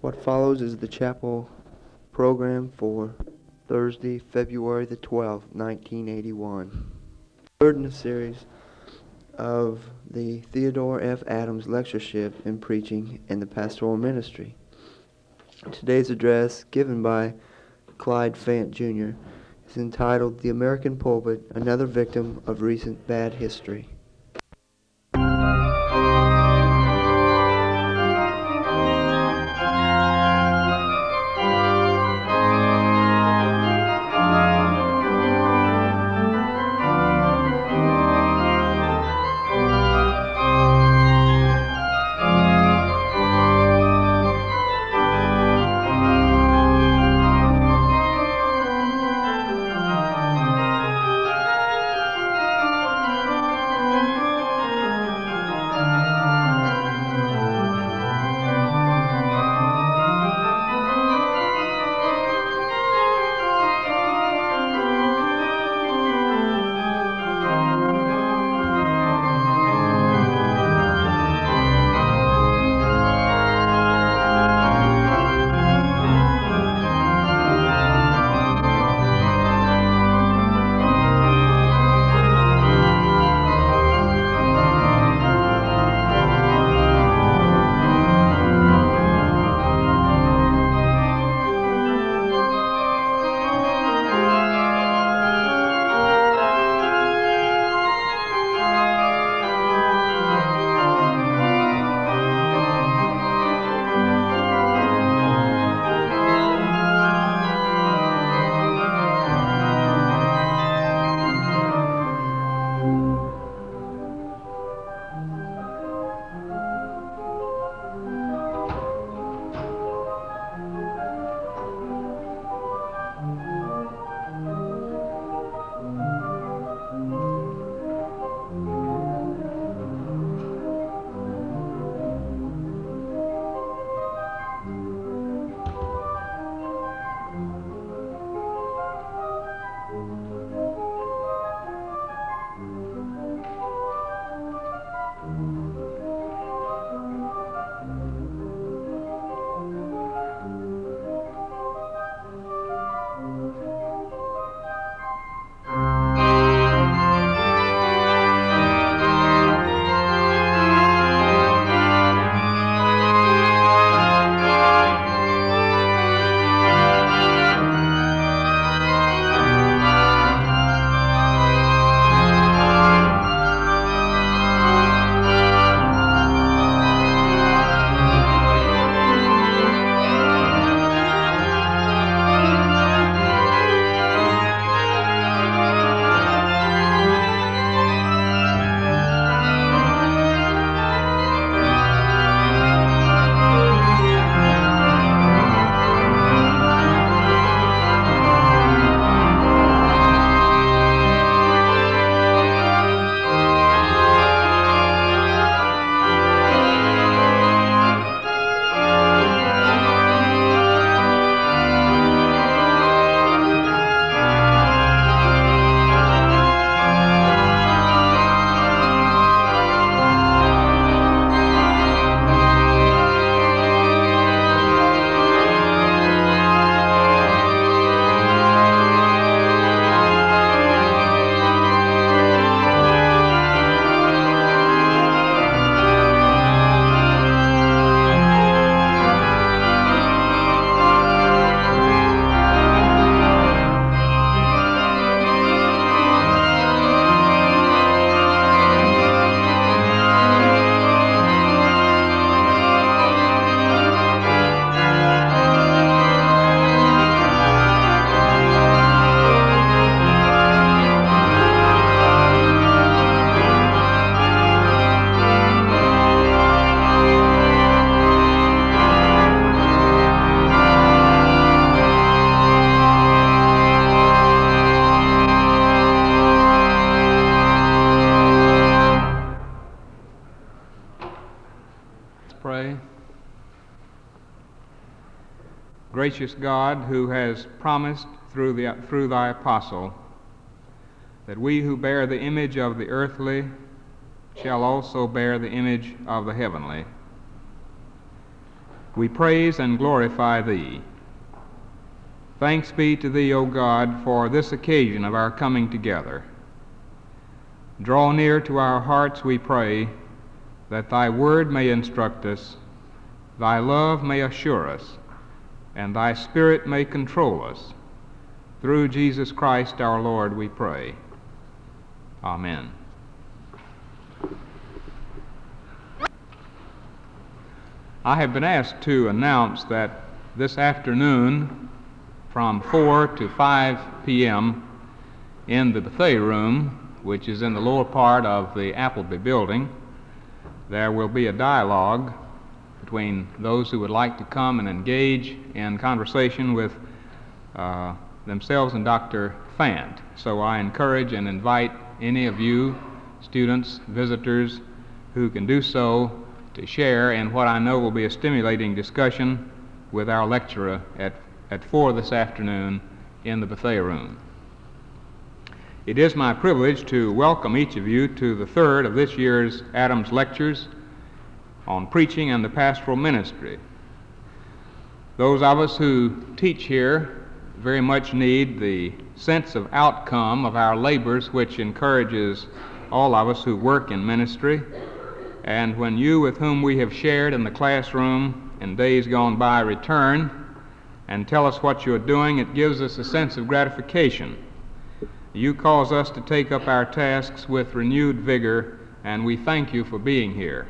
What follows is the chapel program for Thursday, February the 12th, 1981. Third in the series of the Theodore F. Adams Lectureship in Preaching and the Pastoral Ministry. Today's address, given by Clyde Fant, Jr., is entitled The American Pulpit, Another Victim of Recent Bad History. Gracious God, who has promised through thy apostle that we who bear the image of the earthly shall also bear the image of the heavenly. we praise and glorify Thee. Thanks be to Thee, O God, for this occasion of our coming together. Draw near to our hearts, we pray, that Thy word may instruct us, Thy love may assure us, and Thy Spirit may control us. Through Jesus Christ our Lord we pray. Amen. I have been asked to announce that this afternoon from 4 to 5 p.m. in the buffet room, which is in the lower part of the Appleby building, there will be a dialogue between those who would like to come and engage in conversation with themselves and Dr. Fant. So I encourage and invite any of you, students, visitors, who can do so, to share in what I know will be a stimulating discussion with our lecturer at 4 this afternoon in the buffet room. It is my privilege to welcome each of you to the third of this year's Adams Lectures on Preaching and the Pastoral Ministry. Those of us who teach here very much need the sense of outcome of our labors, which encourages all of us who work in ministry. And when you with whom we have shared in the classroom in days gone by return and tell us what you're doing, it gives us a sense of gratification. You cause us to take up our tasks with renewed vigor, and we thank you for being here.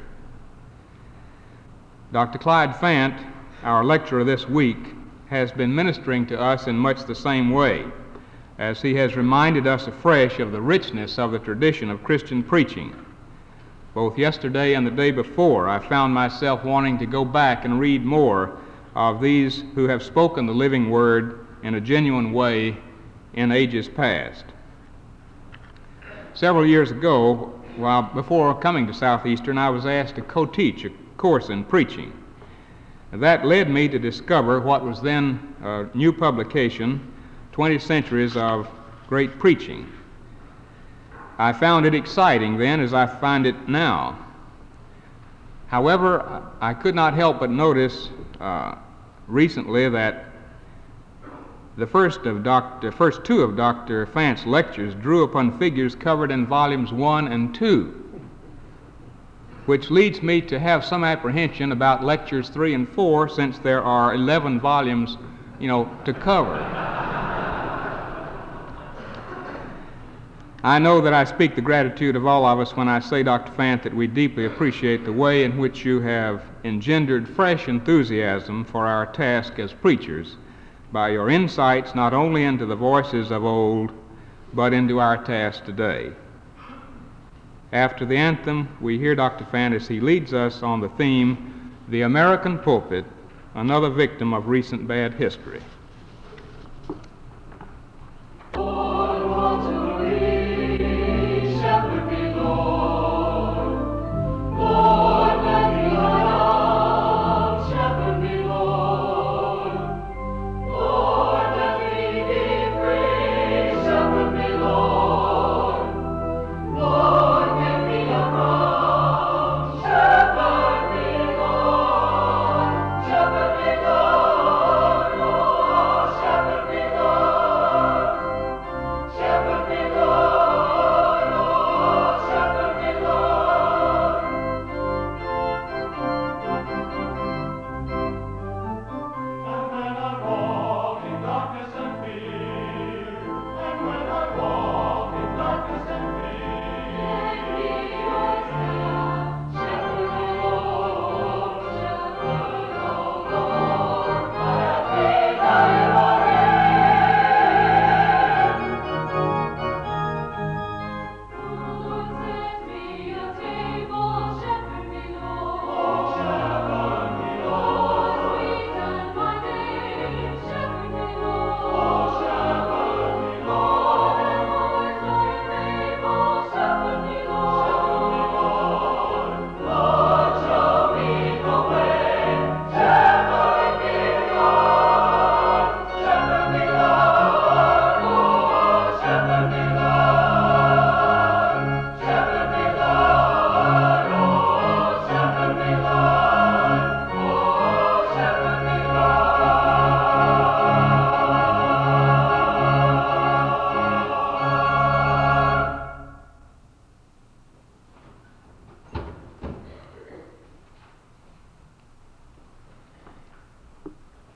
Dr. Clyde Fant, our lecturer this week, has been ministering to us in much the same way, as he has reminded us afresh of the richness of the tradition of Christian preaching. Both yesterday and the day before, I found myself wanting to go back and read more of these who have spoken the living word in a genuine way in ages past. Several years ago, before coming to Southeastern, I was asked to co-teach a course in preaching. That led me to discover what was then a new publication, 20 Centuries of Great Preaching. I found it exciting then, as I find it now. However, I could not help but notice recently that the first two of Dr. Fant's lectures drew upon figures covered in volumes 1 and 2, which leads me to have some apprehension about lectures 3 and 4, since there are 11 volumes, to cover. I know that I speak the gratitude of all of us when I say, Dr. Fant, that we deeply appreciate the way in which you have engendered fresh enthusiasm for our task as preachers by your insights not only into the voices of old, but into our task today. After the anthem, we hear Dr. Fant as he leads us on the theme, The American Pulpit, Another Victim of Recent Bad History. Shepherd me, Lord,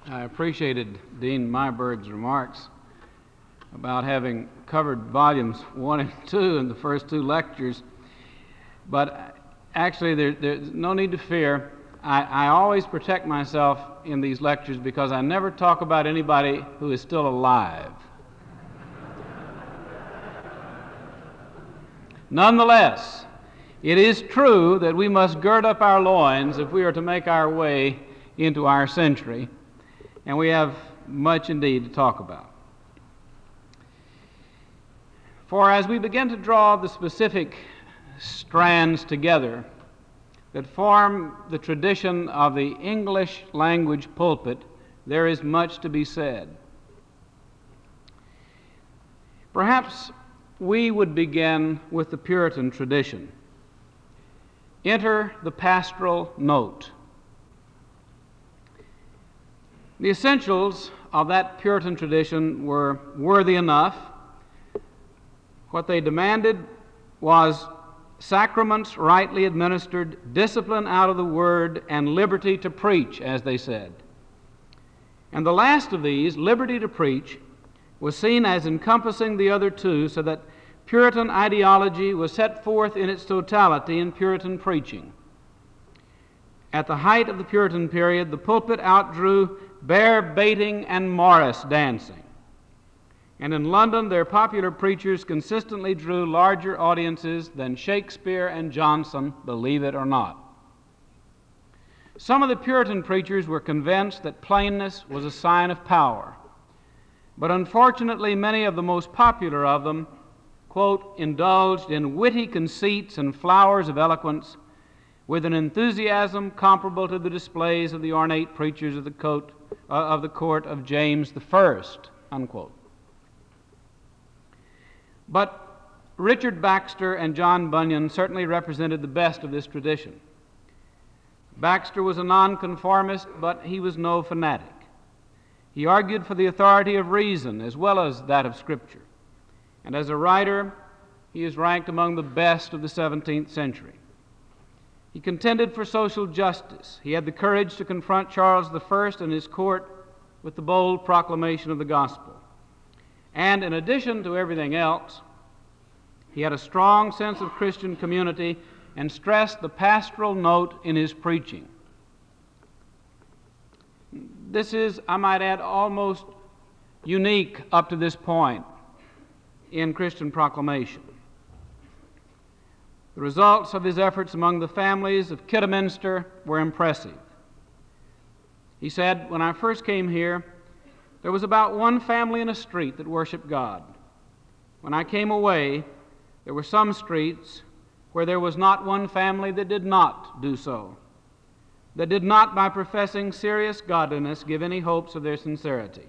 I appreciated Dean Myberg's remarks about having covered volumes 1 and 2 in the first 2 lectures, but actually there's no need to fear. I always protect myself in these lectures because I never talk about anybody who is still alive. Nonetheless, it is true that we must gird up our loins if we are to make our way into our century, and we have much indeed to talk about. For as we begin to draw the specific strands together that form the tradition of the English language pulpit, there is much to be said. Perhaps we would begin with the Puritan tradition. Enter the pastoral note. The essentials of that Puritan tradition were worthy enough. What they demanded was sacraments rightly administered, discipline out of the Word, and liberty to preach, as they said. And the last of these, liberty to preach, was seen as encompassing the other two, so that Puritan ideology was set forth in its totality in Puritan preaching. At the height of the Puritan period, the pulpit outdrew bear baiting and Morris dancing. And in London, their popular preachers consistently drew larger audiences than Shakespeare and Johnson, believe it or not. Some of the Puritan preachers were convinced that plainness was a sign of power, but unfortunately many of the most popular of them, quote, indulged in witty conceits and flowers of eloquence with an enthusiasm comparable to the displays of the ornate preachers of the court of James I, unquote. But Richard Baxter and John Bunyan certainly represented the best of this tradition. Baxter was a nonconformist, but he was no fanatic. He argued for the authority of reason as well as that of Scripture. And as a writer, he is ranked among the best of the 17th century. He contended for social justice. He had the courage to confront Charles I and his court with the bold proclamation of the gospel. And in addition to everything else, he had a strong sense of Christian community and stressed the pastoral note in his preaching. This is, I might add, almost unique up to this point in Christian proclamation. The results of his efforts among the families of Kidderminster were impressive. He said, when I first came here, there was about one family in a street that worshiped God. When I came away, there were some streets where there was not one family that did not do so, that did not, by professing serious godliness, give any hopes of their sincerity.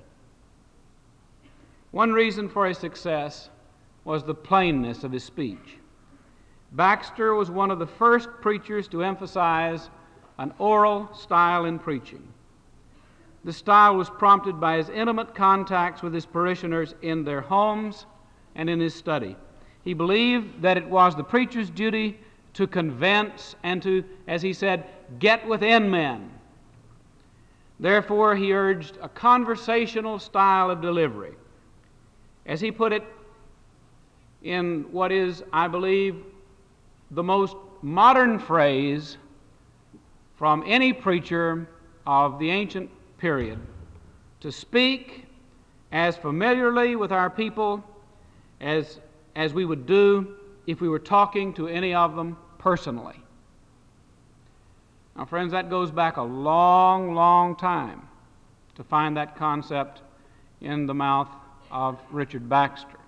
One reason for his success was the plainness of his speech. Baxter was one of the first preachers to emphasize an oral style in preaching. The style was prompted by his intimate contacts with his parishioners in their homes and in his study. He believed that it was the preacher's duty to convince and to, as he said, get within men. Therefore, he urged a conversational style of delivery. As he put it in what is, I believe, the most modern phrase from any preacher of the ancient period, to speak as familiarly with our people as we would do if we were talking to any of them personally. Now, friends, that goes back a long, long time to find that concept in the mouth of Richard Baxter.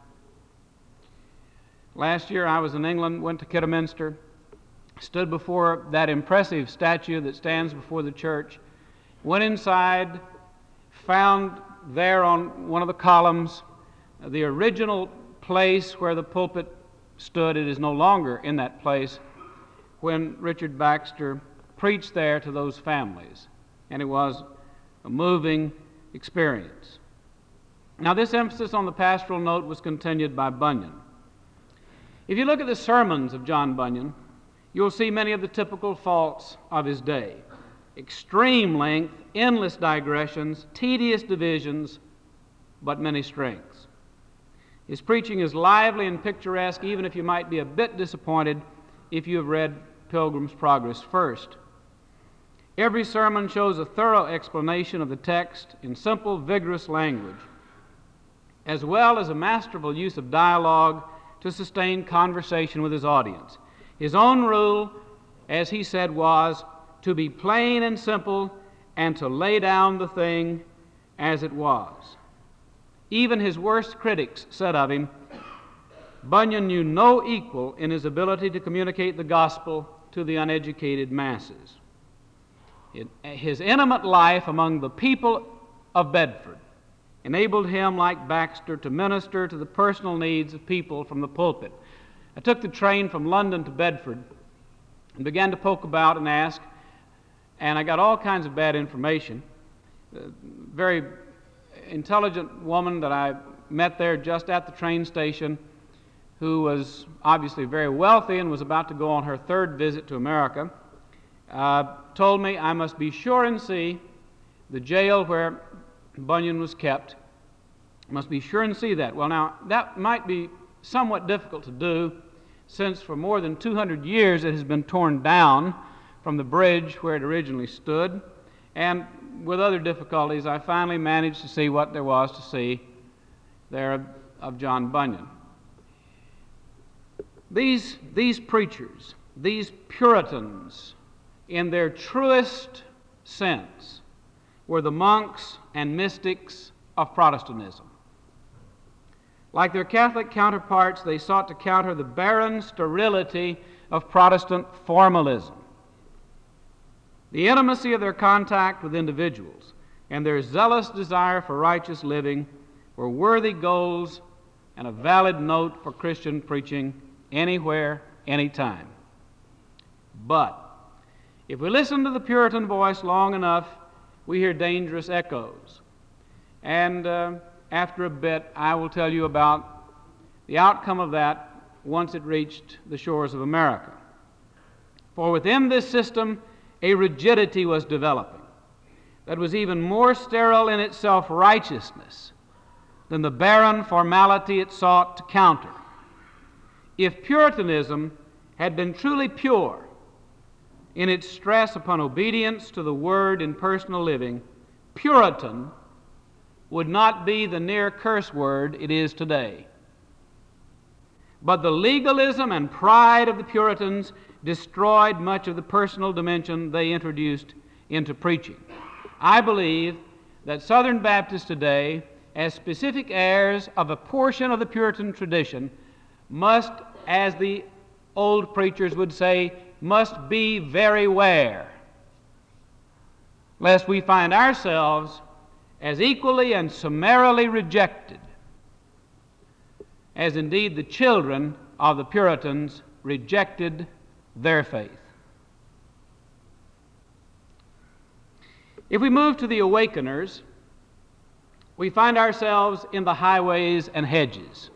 Last year I was in England, went to Kidderminster, stood before that impressive statue that stands before the church, went inside, found there on one of the columns the original place where the pulpit stood. It is no longer in that place when Richard Baxter preached there to those families, and it was a moving experience. Now, this emphasis on the pastoral note was continued by Bunyan. If you look at the sermons of John Bunyan, you'll see many of the typical faults of his day. extreme length, endless digressions, tedious divisions, but many strengths. His preaching is lively and picturesque, even if you might be a bit disappointed if you have read Pilgrim's Progress first. Every sermon shows a thorough explanation of the text in simple, vigorous language, as well as a masterful use of dialogue to sustain conversation with his audience. His own rule, as he said, was to be plain and simple and to lay down the thing as it was. Even his worst critics said of him, Bunyan knew no equal in his ability to communicate the gospel to the uneducated masses. His intimate life among the people of Bedford enabled him, like Baxter, to minister to the personal needs of people from the pulpit. I took the train from London to Bedford and began to poke about and ask, and I got all kinds of bad information. A very intelligent woman that I met there just at the train station, who was obviously very wealthy and was about to go on her third visit to America, told me I must be sure and see the jail where Bunyan was kept. Must be sure and see that. Well, now, that might be somewhat difficult to do, since for more than 200 years it has been torn down from the bridge where it originally stood, and with other difficulties I finally managed to see what there was to see there of John Bunyan. These preachers, these Puritans, in their truest sense, were the monks and mystics of Protestantism. Like their Catholic counterparts, they sought to counter the barren sterility of Protestant formalism. The intimacy of their contact with individuals and their zealous desire for righteous living were worthy goals and a valid note for Christian preaching anywhere, anytime. But if we listen to the Puritan voice long enough, we hear dangerous echoes. And after a bit, I will tell you about the outcome of that once it reached the shores of America. For within this system, a rigidity was developing that was even more sterile in its self-righteousness than the barren formality it sought to counter. If Puritanism had been truly pure in its stress upon obedience to the Word in personal living, Puritan would not be the near curse word it is today. But the legalism and pride of the Puritans destroyed much of the personal dimension they introduced into preaching. I believe that Southern Baptists today, as specific heirs of a portion of the Puritan tradition, must, as the old preachers would say, must be very ware, lest we find ourselves as equally and summarily rejected as indeed the children of the Puritans rejected their faith. If we move to the Awakeners, we find ourselves in the highways and hedges.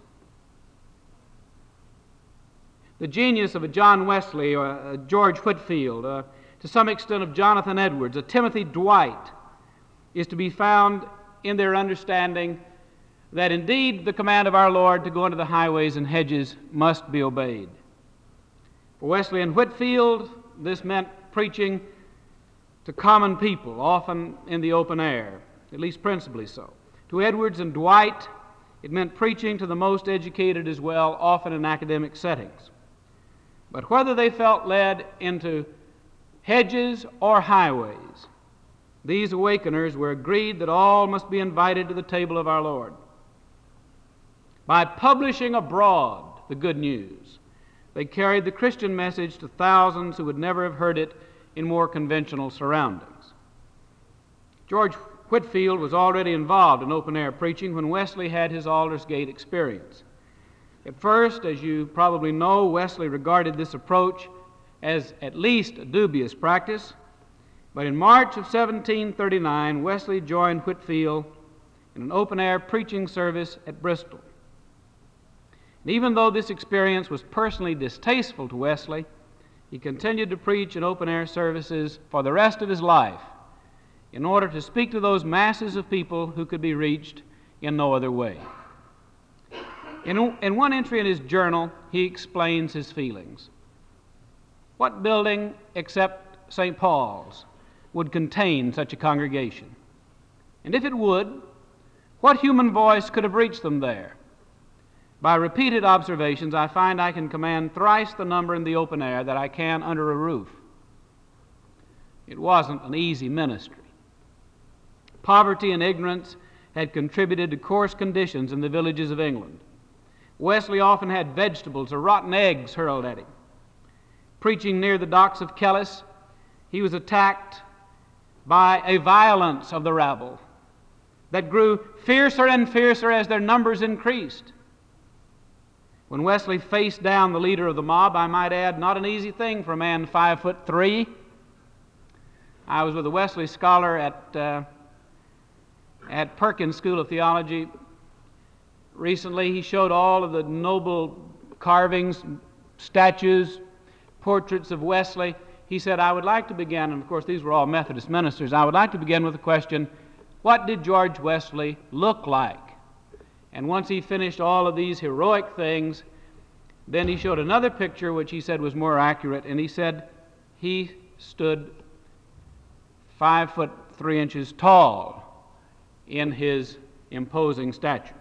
The genius of a John Wesley or a George Whitefield, to some extent of Jonathan Edwards, a Timothy Dwight, is to be found in their understanding that indeed the command of our Lord to go into the highways and hedges must be obeyed. For Wesley and Whitefield, this meant preaching to common people, often in the open air, at least principally so. To Edwards and Dwight, it meant preaching to the most educated as well, often in academic settings. But whether they felt led into hedges or highways, these Awakeners were agreed that all must be invited to the table of our Lord. By publishing abroad the good news, they carried the Christian message to thousands who would never have heard it in more conventional surroundings. George Whitefield was already involved in open-air preaching when Wesley had his Aldersgate experience. At first, as you probably know, Wesley regarded this approach as at least a dubious practice, but in March of 1739, Wesley joined Whitefield in an open-air preaching service at Bristol. And even though this experience was personally distasteful to Wesley, he continued to preach in open-air services for the rest of his life in order to speak to those masses of people who could be reached in no other way. In one entry in his journal, he explains his feelings. What building except St. Paul's would contain such a congregation? And if it would, what human voice could have reached them there? By repeated observations, I find I can command thrice the number in the open air that I can under a roof. It wasn't an easy ministry. Poverty and ignorance had contributed to coarse conditions in the villages of England. Wesley often had vegetables or rotten eggs hurled at him. Preaching near the docks of Kellis, he was attacked by a violence of the rabble that grew fiercer and fiercer as their numbers increased. When Wesley faced down the leader of the mob, I might add, not an easy thing for a man 5'3". I was with a Wesley scholar at Perkins School of Theology recently. He showed all of the noble carvings, statues, portraits of Wesley. He said, I would like to begin, and of course these were all Methodist ministers, I would like to begin with the question, what did George Wesley look like? And once he finished all of these heroic things, then he showed another picture which he said was more accurate, and he said he stood 5'3" tall in his imposing stature.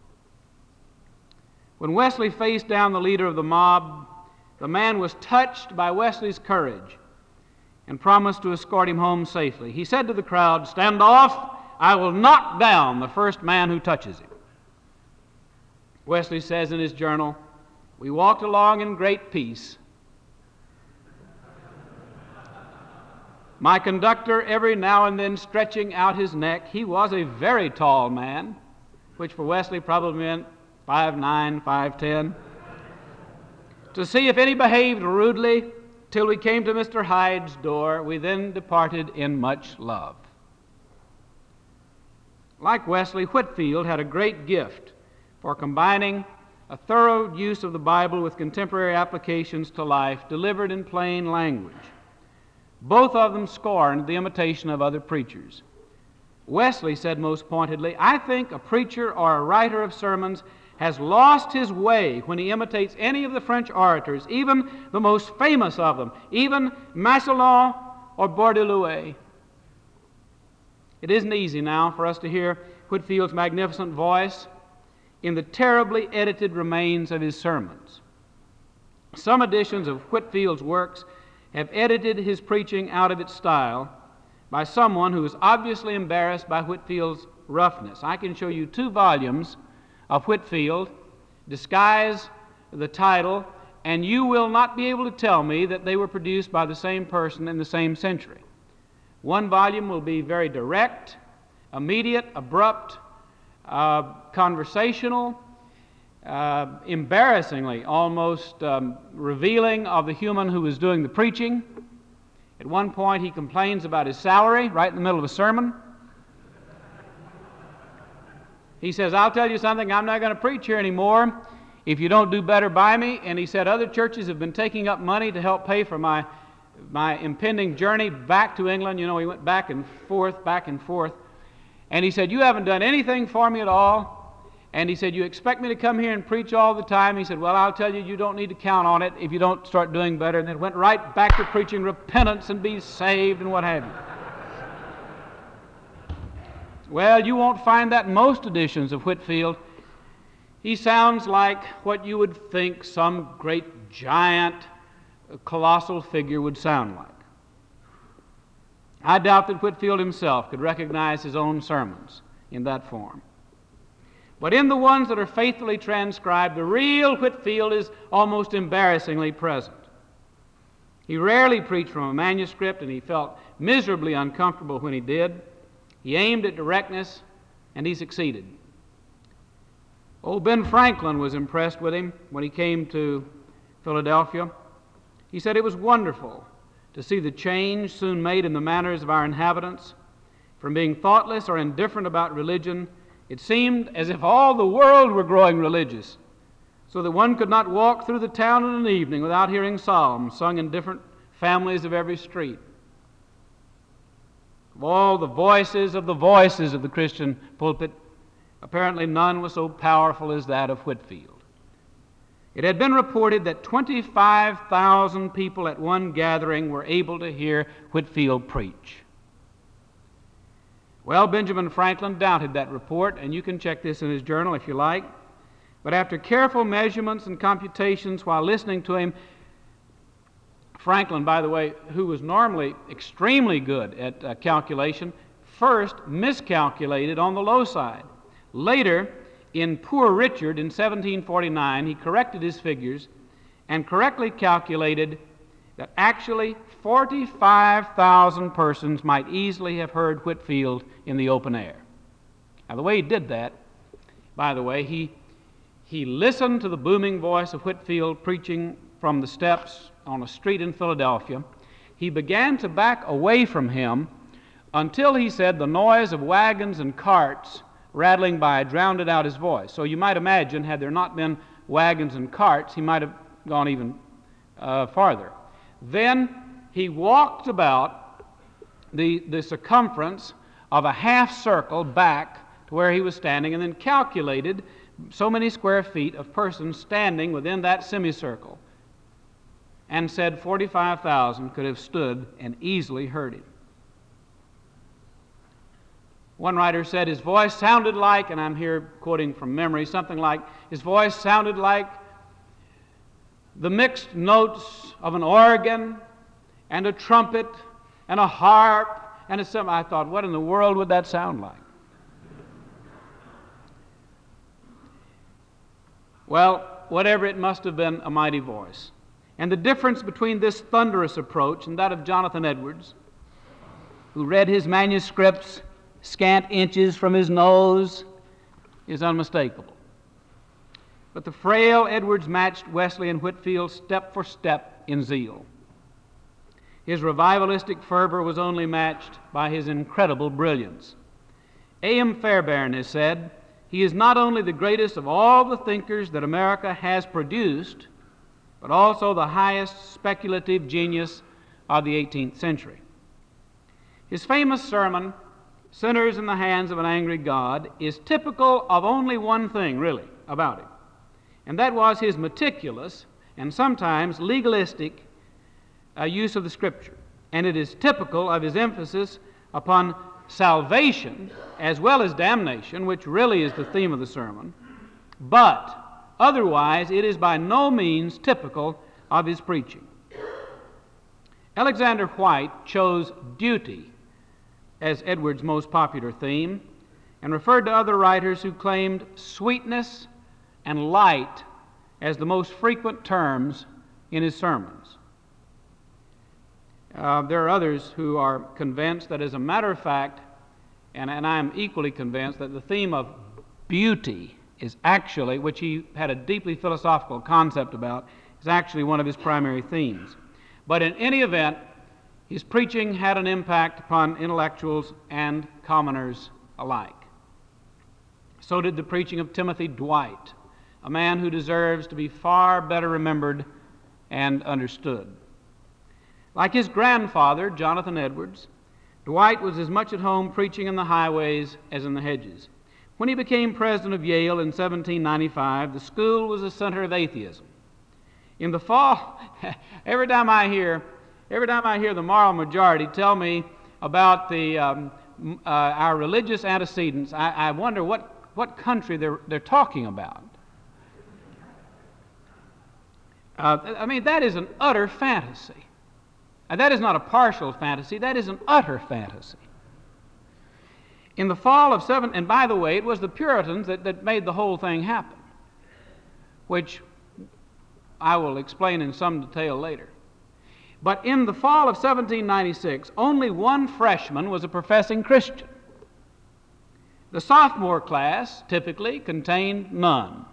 When Wesley faced down the leader of the mob, the man was touched by Wesley's courage and promised to escort him home safely. He said to the crowd, "Stand off, I will knock down the first man who touches him." Wesley says in his journal, "We walked along in great peace. My conductor every now and then stretching out his neck." He was a very tall man, which for Wesley probably meant 5'9", 5'10", to see if any behaved rudely, till we came to Mr. Hyde's door. We then departed in much love. Like Wesley, Whitefield had a great gift for combining a thorough use of the Bible with contemporary applications to life delivered in plain language. Both of them scorned the imitation of other preachers. Wesley said most pointedly, "I think a preacher or a writer of sermons has lost his way when he imitates any of the French orators, even the most famous of them, even Massillon or Bourdieu. It isn't easy now for us to hear Whitefield's magnificent voice in the terribly edited remains of his sermons. Some editions of Whitefield's works have edited his preaching out of its style by someone who is obviously embarrassed by Whitefield's roughness. I can show you 2 volumes of Whitefield, disguise the title, and you will not be able to tell me that they were produced by the same person in the same century. One volume will be very direct, immediate, abrupt, conversational, embarrassingly almost revealing of the human who is doing the preaching. At one point he complains about his salary right in the middle of a sermon. He says, "I'll tell you something, I'm not going to preach here anymore if you don't do better by me." And he said, "Other churches have been taking up money to help pay for my impending journey back to England." You know, he went back and forth. And he said, "You haven't done anything for me at all." And he said, "You expect me to come here and preach all the time?" He said, "Well, I'll tell you, you don't need to count on it if you don't start doing better." And then went right back to preaching repentance and be saved and what have you. Well, you won't find that in most editions of Whitefield. He sounds like what you would think some great giant, colossal figure would sound like. I doubt that Whitefield himself could recognize his own sermons in that form. But in the ones that are faithfully transcribed, the real Whitefield is almost embarrassingly present. He rarely preached from a manuscript, and he felt miserably uncomfortable when he did. He aimed at directness, and he succeeded. Old Ben Franklin was impressed with him when he came to Philadelphia. He said it was wonderful to see the change soon made in the manners of our inhabitants. From being thoughtless or indifferent about religion, it seemed as if all the world were growing religious. so that one could not walk through the town in an evening without hearing psalms sung in different families of every street. Of all the voices of the Christian pulpit, apparently none was so powerful as that of Whitefield. It had been reported that 25,000 people at one gathering were able to hear Whitefield preach. Well, Benjamin Franklin doubted that report, and you can check this in his journal if you like. But after careful measurements and computations while listening to him, Franklin, by the way, who was normally extremely good at calculation, first miscalculated on the low side. Later, in Poor Richard in 1749, he corrected his figures and correctly calculated that actually 45,000 persons might easily have heard Whitefield in the open air. Now, the way he did that, by the way, he listened to the booming voice of Whitefield preaching from the steps on a street in Philadelphia. He began to back away from him until he said the noise of wagons and carts rattling by drowned out his voice. So you might imagine, had there not been wagons and carts, he might have gone even farther. Then he walked about the circumference of a half circle back to where he was standing, and then calculated so many square feet of persons standing within that semicircle, and said 45,000 could have stood and easily heard him. One writer said his voice sounded like, and I'm here quoting from memory, something like, his voice sounded like the mixed notes of an organ and a trumpet and a harp and a cymbal. I thought, what in the world would that sound like? Well, whatever, it must have been a mighty voice. And the difference between this thunderous approach and that of Jonathan Edwards, who read his manuscripts scant inches from his nose, is unmistakable. But the frail Edwards matched Wesley and Whitefield step for step in zeal. His revivalistic fervor was only matched by his incredible brilliance. A.M. Fairbairn has said, he is not only the greatest of all the thinkers that America has produced, but also the highest speculative genius of the 18th century. His famous sermon, Sinners in the Hands of an Angry God, is typical of only one thing, really, about him. And that was his meticulous and sometimes legalistic use of the Scripture. And it is typical of his emphasis upon salvation as well as damnation, which really is the theme of the sermon. But otherwise, it is by no means typical of his preaching. Alexander White chose duty as Edwards' most popular theme and referred to other writers who claimed sweetness and light as the most frequent terms in his sermons. There are others who are convinced that, as a matter of fact, and I am equally convinced, that the theme of beauty is actually, which he had a deeply philosophical concept about, is actually one of his primary themes. But in any event, his preaching had an impact upon intellectuals and commoners alike. So did the preaching of Timothy Dwight, a man who deserves to be far better remembered and understood. Like his grandfather, Jonathan Edwards, Dwight was as much at home preaching in the highways as in the hedges. When he became president of Yale in 1795, the school was a center of atheism. In the fall, every time I hear the moral majority tell me about our religious antecedents, I wonder what country they're talking about. That is an utter fantasy. And that is not a partial fantasy, that is an utter fantasy. In the fall of and by the way, it was the Puritans that made the whole thing happen, which I will explain in some detail later. But in the fall of 1796, only one freshman was a professing Christian. The sophomore class typically contained none.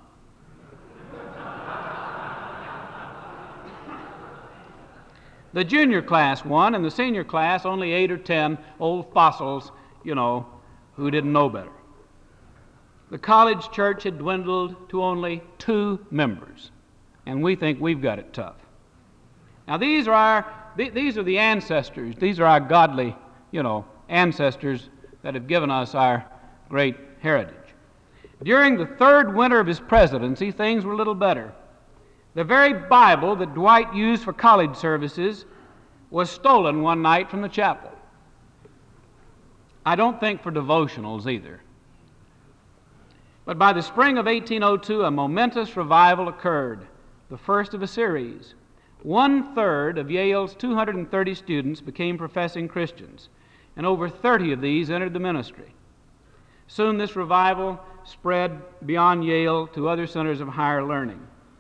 The junior class won, and the senior class only 8 or 10 old fossils, who didn't know better. the college church had dwindled to only 2 members, and we think we've got it tough. Now these are the ancestors. These are our godly, ancestors that have given us our great heritage. During the 3rd winter of his presidency, things were a little better. The very Bible that Dwight used for college services was stolen one night from the chapel. I don't think for devotionals either. But by the spring of 1802, a momentous revival occurred, the first of a series. 1/3 of Yale's 230 students became professing Christians, and over 30 of these entered the ministry. Soon this revival spread beyond Yale to other centers of higher learning.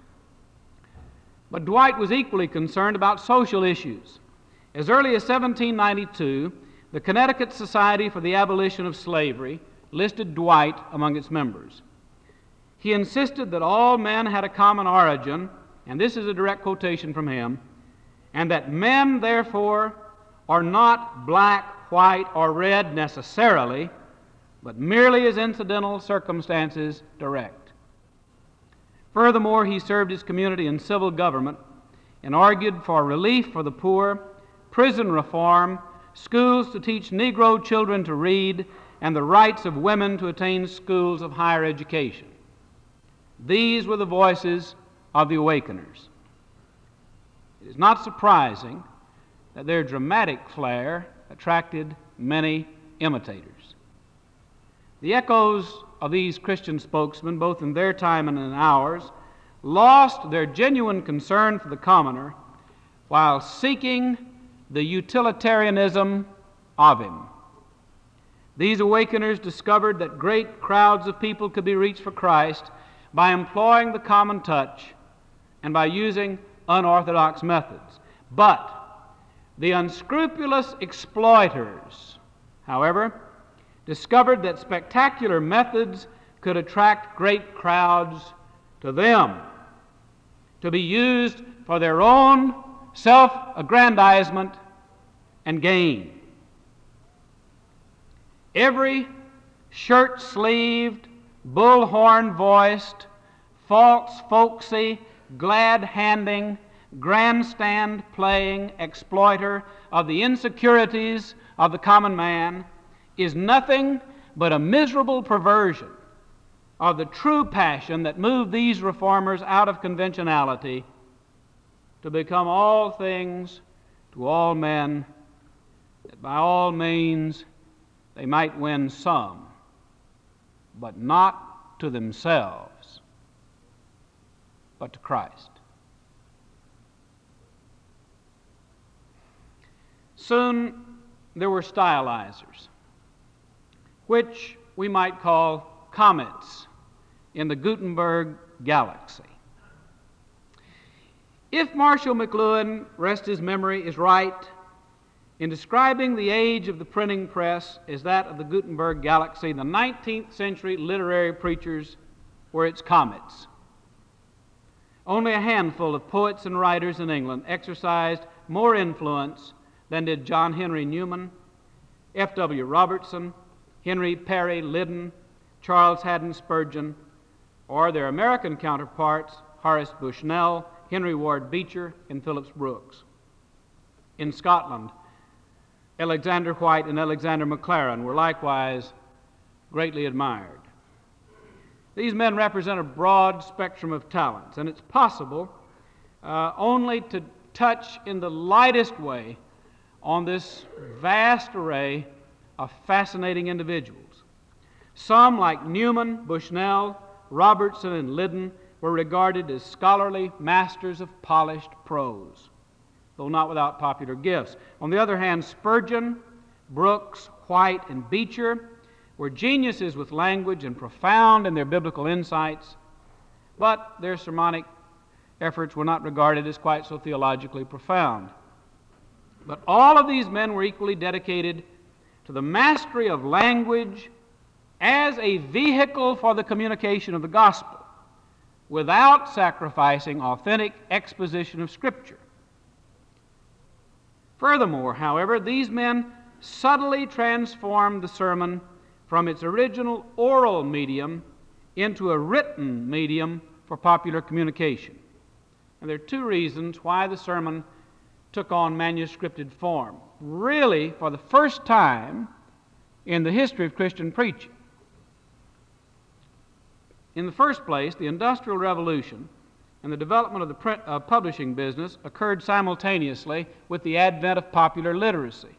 But Dwight was equally concerned about social issues. As early as 1792, the Connecticut Society for the Abolition of Slavery listed Dwight among its members. He insisted that all men had a common origin, and this is a direct quotation from him, and that men, therefore, are not black, white, or red necessarily, but merely as incidental circumstances direct. Furthermore, he served his community in civil government and argued for relief for the poor, prison reform, schools to teach Negro children to read, and the rights of women to attain schools of higher education. These were the voices of the Awakeners. It is not surprising that their dramatic flair attracted many imitators. The echoes of these Christian spokesmen, both in their time and in ours, lost their genuine concern for the commoner while seeking the utilitarianism of him. These Awakeners discovered that great crowds of people could be reached for Christ by employing the common touch and by using unorthodox methods. But the unscrupulous exploiters, however, discovered that spectacular methods could attract great crowds to them, to be used for their own self-aggrandizement and gain. Every shirt-sleeved, bullhorn-voiced, false folksy, glad-handing, grandstand-playing exploiter of the insecurities of the common man is nothing but a miserable perversion of the true passion that moved these reformers out of conventionality to become all things to all men, that by all means they might win some, but not to themselves, but to Christ. Soon there were stylizers, which we might call comets in the Gutenberg galaxy. If Marshall McLuhan, rest his memory, is right in describing the age of the printing press as that of the Gutenberg galaxy, the 19th century literary preachers were its comets. Only a handful of poets and writers in England exercised more influence than did John Henry Newman, F.W. Robertson, Henry Perry Liddon, Charles Haddon Spurgeon, or their American counterparts, Horace Bushnell, Henry Ward Beecher, and Phillips Brooks. In Scotland, Alexander White and Alexander Maclaren were likewise greatly admired. These men represent a broad spectrum of talents, and it's possible only to touch in the lightest way on this vast array of fascinating individuals. Some, like Newman, Bushnell, Robertson, and Liddon, were regarded as scholarly masters of polished prose, though not without popular gifts. On the other hand, Spurgeon, Brooks, White, and Beecher were geniuses with language and profound in their biblical insights, but their sermonic efforts were not regarded as quite so theologically profound. But all of these men were equally dedicated to the mastery of language as a vehicle for the communication of the gospel, without sacrificing authentic exposition of Scripture. Furthermore, however, these men subtly transformed the sermon from its original oral medium into a written medium for popular communication. And there are two reasons why the sermon took on manuscripted form. Really, for the first time in the history of Christian preaching. In the first place, the Industrial Revolution and the development of the print publishing business occurred simultaneously with the advent of popular literacy.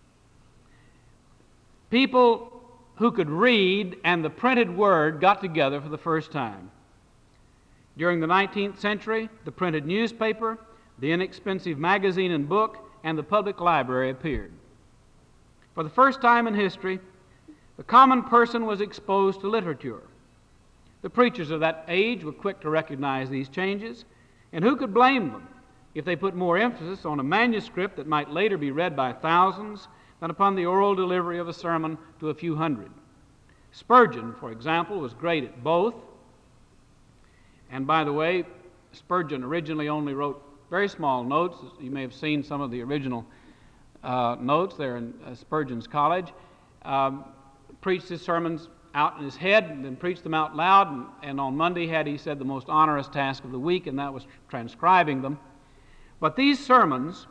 People who could read and the printed word got together for the first time. During the 19th century, the printed newspaper, the inexpensive magazine and book, and the public library appeared. For the first time in history, the common person was exposed to literature. The preachers of that age were quick to recognize these changes, and who could blame them if they put more emphasis on a manuscript that might later be read by thousands than upon the oral delivery of a sermon to a few hundred. Spurgeon, for example, was great at both. And by the way, Spurgeon originally only wrote very small notes. You may have seen some of the original notes there in Spurgeon's college. Preached his sermons out in his head and then preached them out loud. And on Monday had, he said, the most onerous task of the week, and that was transcribing them. But these sermons,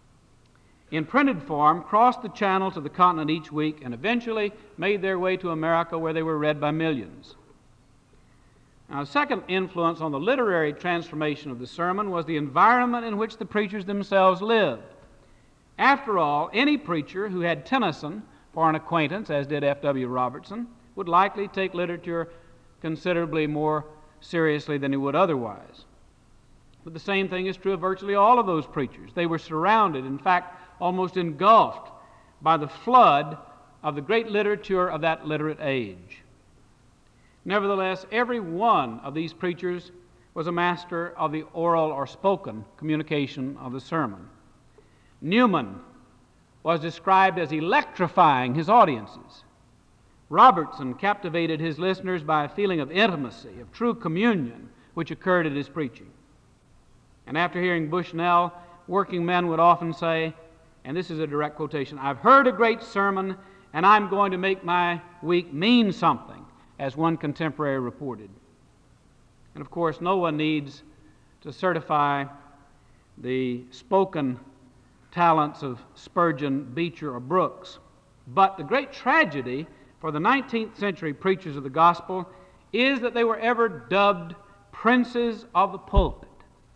in printed form, crossed the channel to the continent each week and eventually made their way to America, where they were read by millions. Now, a second influence on the literary transformation of the sermon was the environment in which the preachers themselves lived. After all, any preacher who had Tennyson for an acquaintance, as did F.W. Robertson, would likely take literature considerably more seriously than he would otherwise. But the same thing is true of virtually all of those preachers. They were surrounded, in fact, almost engulfed by the flood of the great literature of that literate age. Nevertheless, every one of these preachers was a master of the oral or spoken communication of the sermon. Newman was described as electrifying his audiences. Robertson captivated his listeners by a feeling of intimacy, of true communion, which occurred at his preaching. And after hearing Bushnell, working men would often say, and this is a direct quotation, "I've heard a great sermon, and I'm going to make my week mean something," as one contemporary reported. And of course, no one needs to certify the spoken talents of Spurgeon, Beecher, or Brooks. But the great tragedy for the 19th century preachers of the gospel is that they were ever dubbed princes of the pulpit.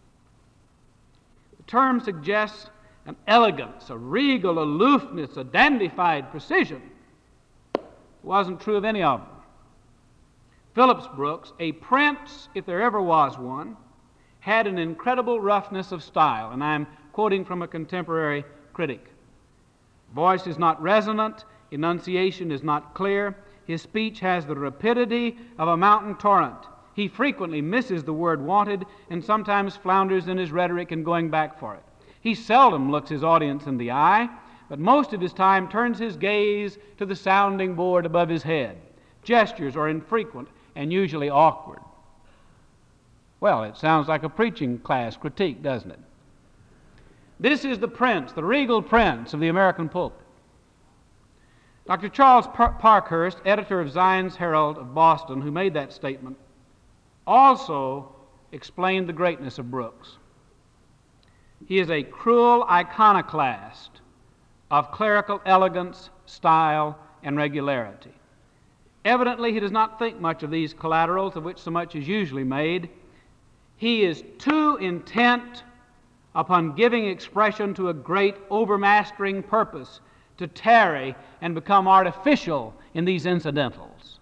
The term suggests an elegance, a regal aloofness, a dandified precision. It wasn't true of any of them. Phillips Brooks, a prince, if there ever was one, had an incredible roughness of style, and I'm quoting from a contemporary critic. Voice is not resonant, enunciation is not clear, his speech has the rapidity of a mountain torrent. He frequently misses the word wanted and sometimes flounders in his rhetoric in going back for it. He seldom looks his audience in the eye, but most of his time turns his gaze to the sounding board above his head. Gestures are infrequent and usually awkward. Well, it sounds like a preaching class critique, doesn't it? This is the prince, the regal prince of the American pulpit. Dr. Charles Parkhurst, editor of Zion's Herald of Boston, who made that statement, also explained the greatness of Brooks. He is a cruel iconoclast of clerical elegance, style, and regularity. Evidently, he does not think much of these collaterals of which so much is usually made. He is too intent upon giving expression to a great overmastering purpose to tarry and become artificial in these incidentals.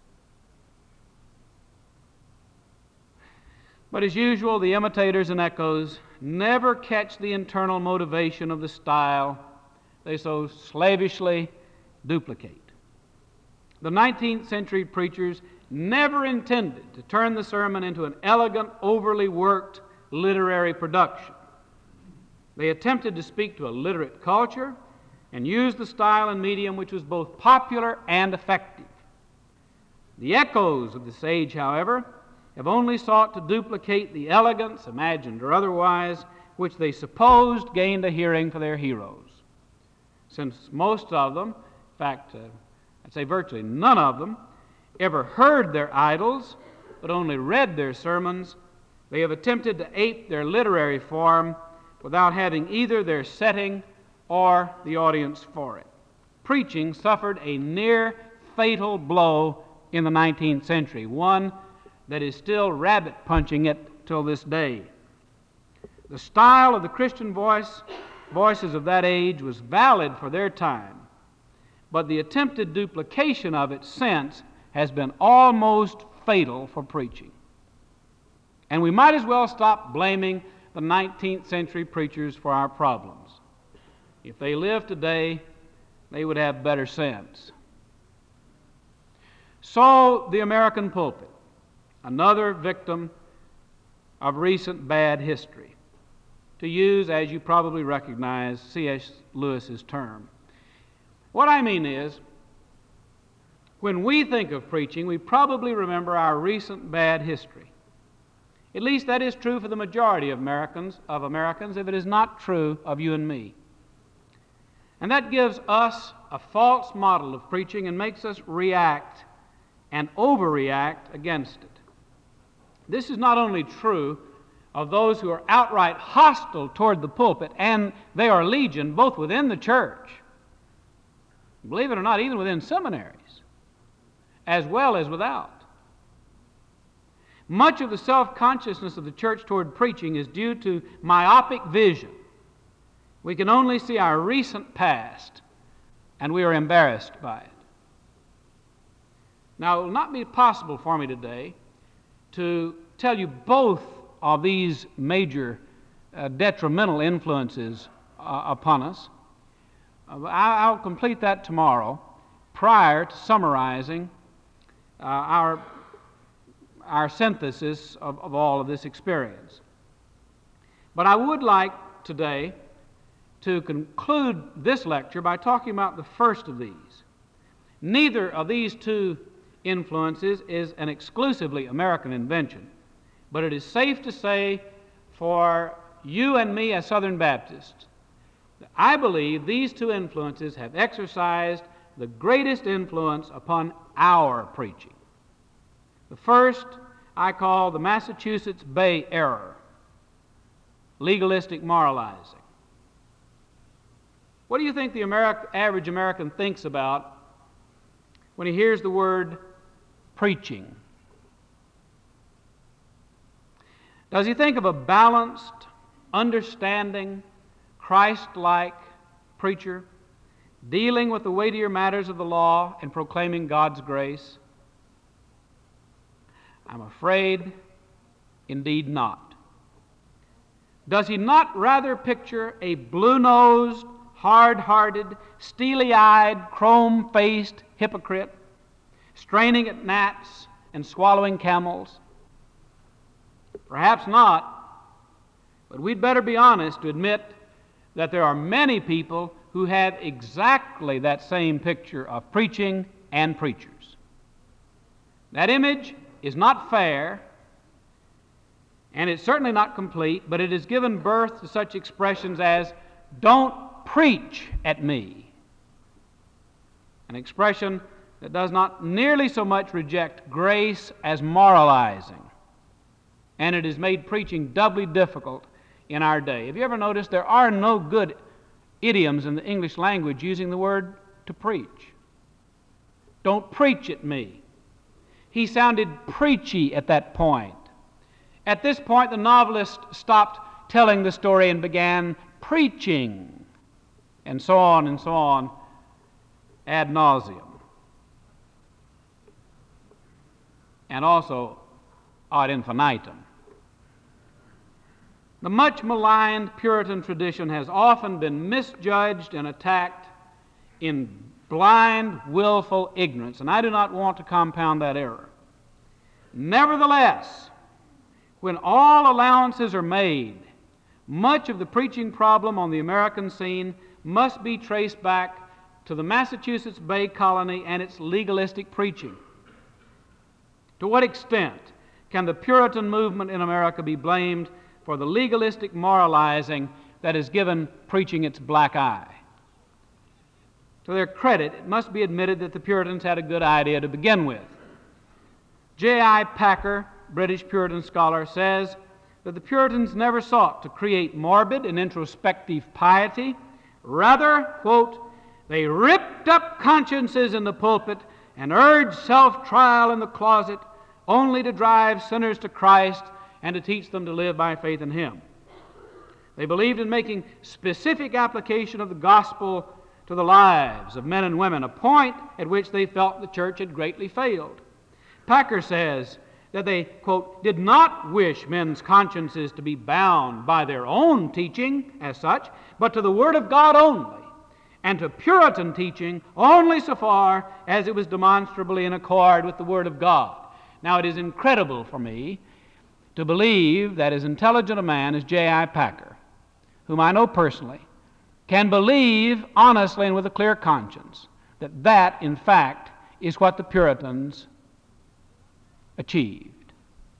But as usual, the imitators and echoes never catch the internal motivation of the style they so slavishly duplicate. The 19th century preachers never intended to turn the sermon into an elegant, overly worked literary production. They attempted to speak to a literate culture and used the style and medium which was both popular and effective. The echoes of this age, however, have only sought to duplicate the elegance, imagined or otherwise, which they supposed gained a hearing for their heroes. Since most of them, in fact, I'd say virtually none of them, ever heard their idols, but only read their sermons. They have attempted to ape their literary form without having either their setting or the audience for it. Preaching suffered a near fatal blow in the 19th century, one that is still rabbit punching it till this day. The style of the Christian voices of that age was valid for their time, but the attempted duplication of it since has been almost fatal for preaching. And we might as well stop blaming the 19th century preachers for our problems. If they lived today, they would have better sense. So, the American pulpit, another victim of recent bad history, to use, as you probably recognize, C.S. Lewis's term. What I mean is, when we think of preaching, we probably remember our recent bad history. At least that is true for the majority of Americans, if it is not true of you and me. And that gives us a false model of preaching and makes us react and overreact against it. This is not only true of those who are outright hostile toward the pulpit, and they are legion both within the church, believe it or not, even within seminaries, as well as without. Much of the self-consciousness of the church toward preaching is due to myopic vision. We can only see our recent past, and we are embarrassed by it. Now, it will not be possible for me today to tell you both of these major detrimental influences upon us. I'll complete that tomorrow prior to summarizing our synthesis of all of this experience. But I would like today to conclude this lecture by talking about the first of these. Neither of these two influences is an exclusively American invention, but it is safe to say for you and me as Southern Baptists, I believe these two influences have exercised the greatest influence upon our preaching. The first I call the Massachusetts Bay error, legalistic moralizing. What do you think the average American thinks about when he hears the word preaching? Does he think of a balanced, understanding, Christ-like preacher dealing with the weightier matters of the law and proclaiming God's grace? I'm afraid, indeed not. Does he not rather picture a blue-nosed, hard-hearted, steely-eyed, chrome-faced hypocrite straining at gnats and swallowing camels? Perhaps not, but we'd better be honest to admit that there are many people who have exactly that same picture of preaching and preachers. That image is not fair, and it's certainly not complete, but it has given birth to such expressions as, "Don't preach at me," an expression that does not nearly so much reject grace as moralizing, and it has made preaching doubly difficult in our day. Have you ever noticed there are no good idioms in the English language using the word to preach? Don't preach at me. He sounded preachy at that point. At this point, the novelist stopped telling the story and began preaching, and so on ad nauseum. And also ad infinitum. The much maligned Puritan tradition has often been misjudged and attacked in blind, willful ignorance, and I do not want to compound that error. Nevertheless, when all allowances are made, much of the preaching problem on the American scene must be traced back to the Massachusetts Bay Colony and its legalistic preaching. To what extent can the Puritan movement in America be blamed for the legalistic moralizing that has given preaching its black eye? To their credit, it must be admitted that the Puritans had a good idea to begin with. J.I. Packer, British Puritan scholar, says that the Puritans never sought to create morbid and introspective piety. Rather, quote, they ripped up consciences in the pulpit and urged self-trial in the closet, only to drive sinners to Christ and to teach them to live by faith in Him. They believed in making specific application of the gospel to the lives of men and women, a point at which they felt the church had greatly failed. Packer says that they, quote, did not wish men's consciences to be bound by their own teaching as such, but to the Word of God only, and to Puritan teaching only so far as it was demonstrably in accord with the Word of God. Now, it is incredible for me to believe that as intelligent a man as J.I. Packer, whom I know personally, can believe honestly and with a clear conscience that that, in fact, is what the Puritans achieved.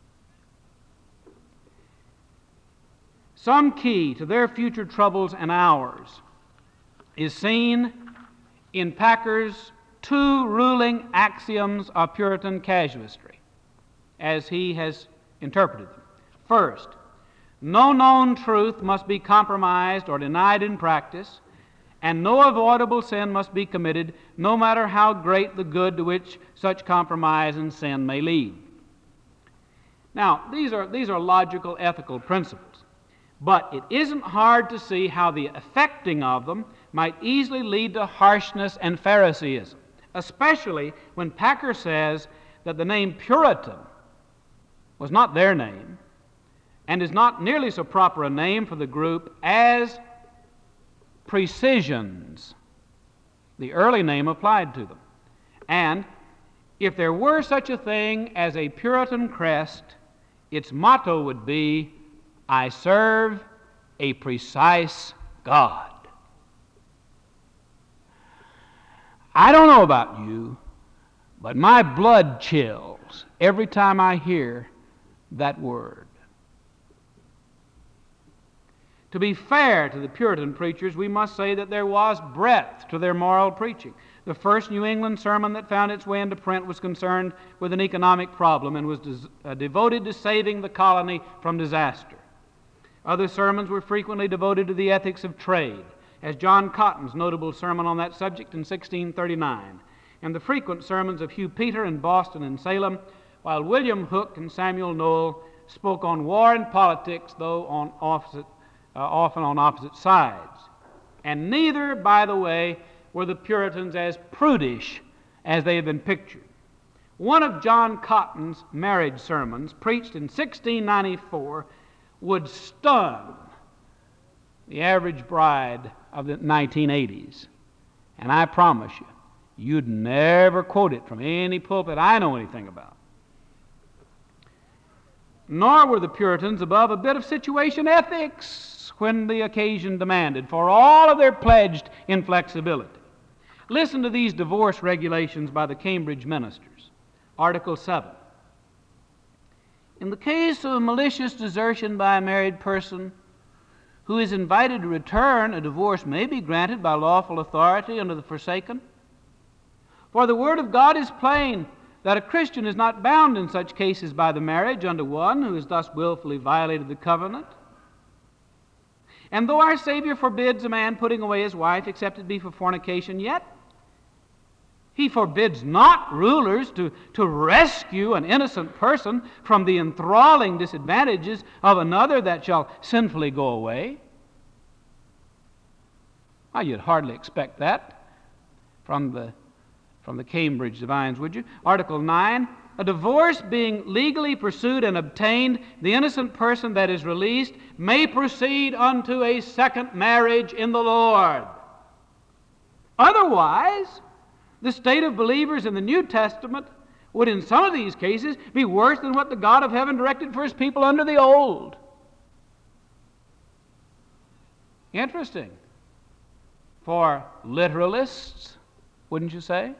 Some key to their future troubles and ours is seen in Packer's two ruling axioms of Puritan casuistry, as he has interpreted them. First, no known truth must be compromised or denied in practice, and no avoidable sin must be committed, no matter how great the good to which such compromise and sin may lead. Now, these are logical, ethical principles, but it isn't hard to see how the effecting of them might easily lead to harshness and Phariseeism, especially when Packer says that the name Puritan was not their name, and is not nearly so proper a name for the group as Precisians, the early name applied to them. And if there were such a thing as a Puritan crest, its motto would be, I serve a precise God. I don't know about you, but my blood chills every time I hear that word. To be fair to the Puritan preachers, we must say that there was breadth to their moral preaching. The first New England sermon that found its way into print was concerned with an economic problem and was devoted to saving the colony from disaster. Other sermons were frequently devoted to the ethics of trade, as John Cotton's notable sermon on that subject in 1639, and the frequent sermons of Hugh Peter in Boston and Salem, while William Hooke and Samuel Noel spoke on war and politics, though often on opposite sides. And neither, by the way, were the Puritans as prudish as they have been pictured. One of John Cotton's marriage sermons, preached in 1694, would stun the average bride of the 1980s. And I promise you, you'd never quote it from any pulpit I know anything about. Nor were the Puritans above a bit of situation ethics when the occasion demanded, for all of their pledged inflexibility. Listen to these divorce regulations by the Cambridge ministers. Article 7. In the case of a malicious desertion by a married person who is invited to return, a divorce may be granted by lawful authority under the Forsaken. For the Word of God is plain that a Christian is not bound in such cases by the marriage unto one who has thus willfully violated the covenant. And though our Savior forbids a man putting away his wife except it be for fornication, yet He forbids not rulers to rescue an innocent person from the enthralling disadvantages of another that shall sinfully go away. Well, you'd hardly expect that from the Cambridge Divines, would you? Article 9, a divorce being legally pursued and obtained, the innocent person that is released may proceed unto a second marriage in the Lord. Otherwise, the state of believers in the New Testament would in some of these cases be worse than what the God of heaven directed for His people under the Old. Interesting. For literalists, wouldn't you say?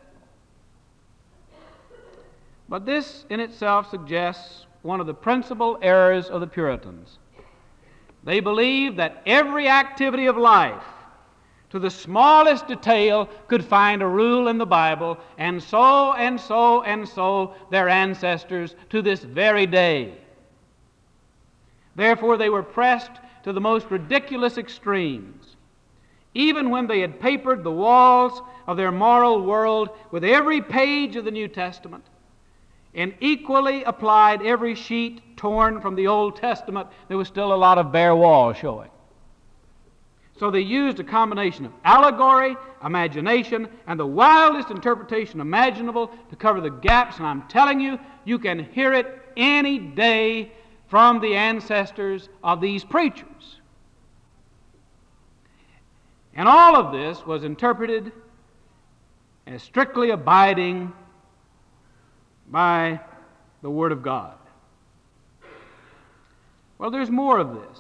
But this in itself suggests one of the principal errors of the Puritans. They believed that every activity of life to the smallest detail, could find a rule in the Bible, and so, and so, and so, their ancestors to this very day. Therefore, they were pressed to the most ridiculous extremes. Even when they had papered the walls of their moral world with every page of the New Testament, and equally applied every sheet torn from the Old Testament, there was still a lot of bare wall showing. So they used a combination of allegory, imagination, and the wildest interpretation imaginable to cover the gaps, and I'm telling you, you can hear it any day from the ancestors of these preachers. And all of this was interpreted as strictly abiding by the Word of God. Well, there's more of this.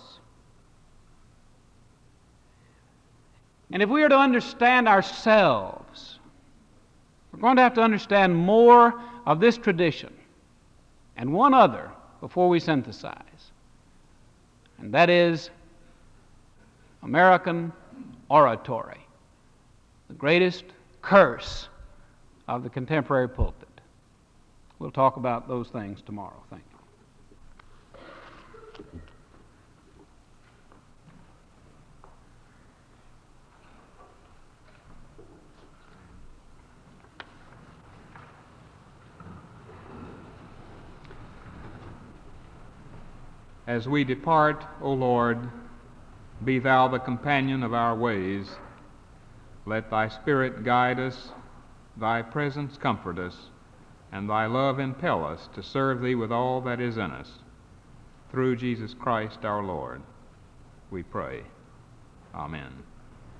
And if we are to understand ourselves, we're going to have to understand more of this tradition and one other before we synthesize. And that is American oratory, the greatest curse of the contemporary pulpit. We'll talk about those things tomorrow. Thank you. As we depart, O Lord, be Thou the companion of our ways. Let Thy Spirit guide us, Thy presence comfort us, and Thy love impel us to serve Thee with all that is in us. Through Jesus Christ our Lord, we pray. Amen.